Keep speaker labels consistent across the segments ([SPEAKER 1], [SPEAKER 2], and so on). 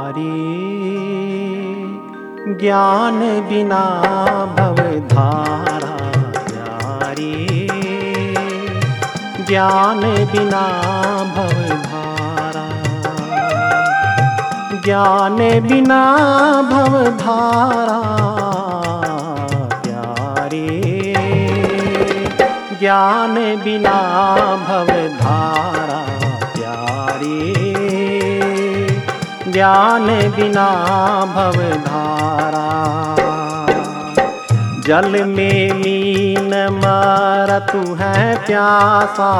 [SPEAKER 1] ज्ञान बिना भवधारा प्यारी, ज्ञान बिना भवधारा, ज्ञान बिना भवधारा प्यारी, ज्ञान बिना भवधारा प्यारी, ज्ञान बिना भवधारा। जल में मीन मरतु है प्यासा,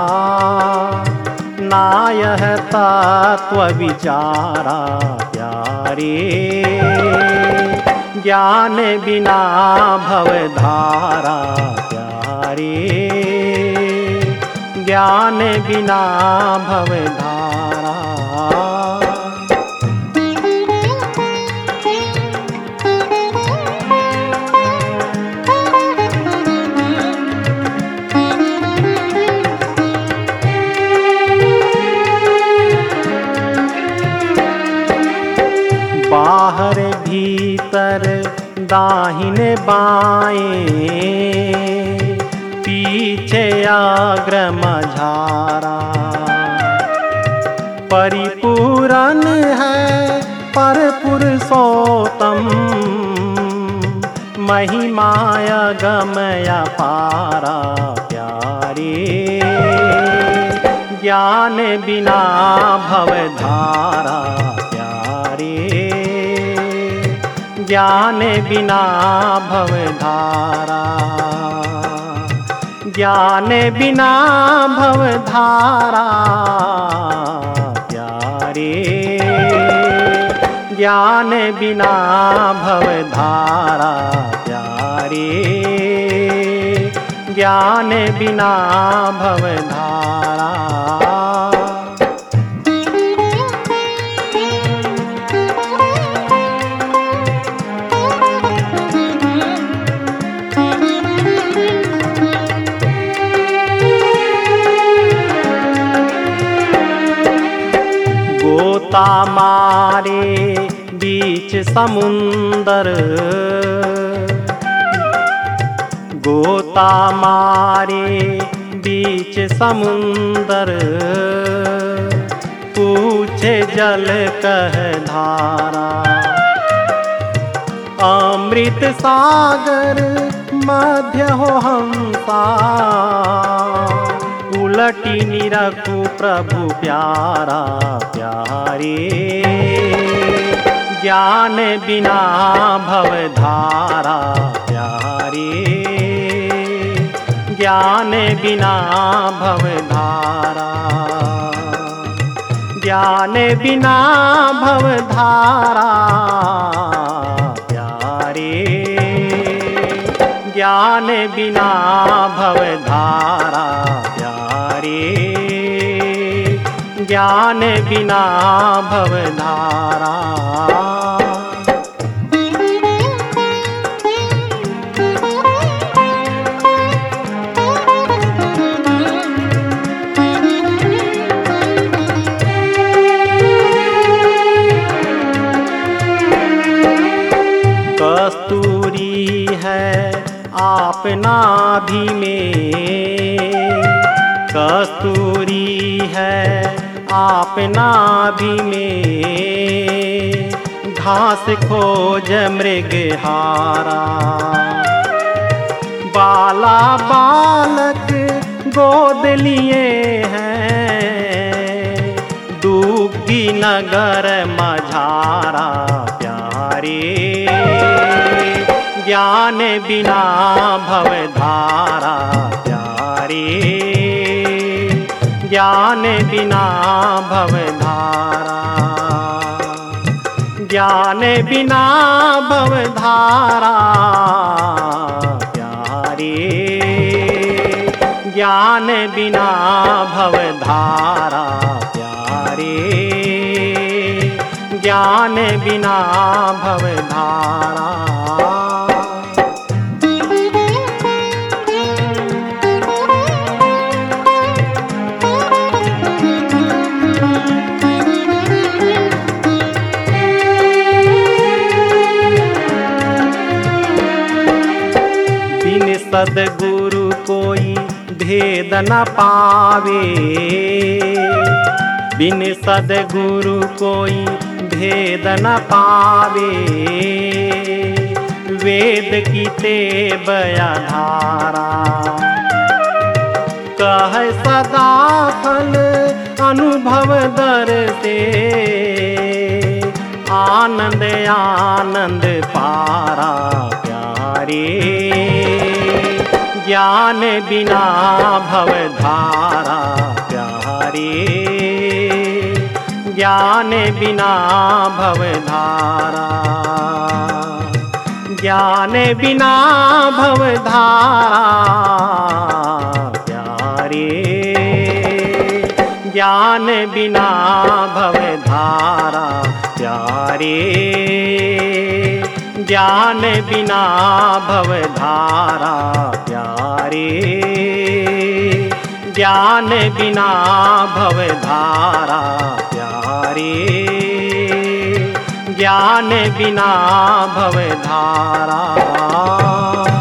[SPEAKER 1] नायह तत्व विचारा प्यारे, ज्ञान बिना भवधारा प्यारे, ज्ञान बिना भवधारा। बाहर भीतर दाहिने बाएं, पीछे अग्र मझारा, परिपूर्ण है पर पुरुषोत्तम, महिमाय गमय पारा प्यारे, ज्ञान बिना भवधारा प्यारे, ज्ञान बिना भवधारा, ज्ञान बिना भवधारा प्यारे, ज्ञान बिना भवधारा प्यारे, ज्ञान बिना भवधारा। गोता मारे बीच समुंदर, गोता मारे बीच समुंदर, पूछे जल कह धारा, अमृत सागर मध्य हो हंसा, उलटी निरखु प्रभु प्यारा प्यारे, ज्ञान बिना भवधारा प्यारे, ज्ञान बिना भवधारा, ज्ञान बिना भवधारा प्यारे, ज्ञान बिना भवधारा प्यारे, ज्ञान बिना भवधारा। कस्तूरी है आप नाभि में, कस्तूरी है आप नाभि में, घास खोज मृगहारा, बाला बालक गोद लिए हैं, दुग्गी नगर मझारा प्यारे, ज्ञान बिना भवधारा प्यारे, ज्ञान बिना भवधारा, ज्ञान बिना भवधारा प्यारे, ज्ञान बिना भवधारा प्यारे, ज्ञान बिना भवधारा। सद्गुरु कोई भेद न पावे, बिन सद्गुरु कोई भेद न पावे। वेद की ते बया धारा, कह सदा फल अनुभव दर से। आनंद आनंद पारा प्यारे, ज्ञान बिना भव धारा प्यारे, ज्ञान बिना भव धारा, ज्ञान बिना भव धारा प्यारे, ज्ञान बिना भव धारा प्यारे, ज्ञान बिना भव धारा प्यारे, ज्ञान बिना भव धारा प्यारे, ज्ञान बिना भव धारा।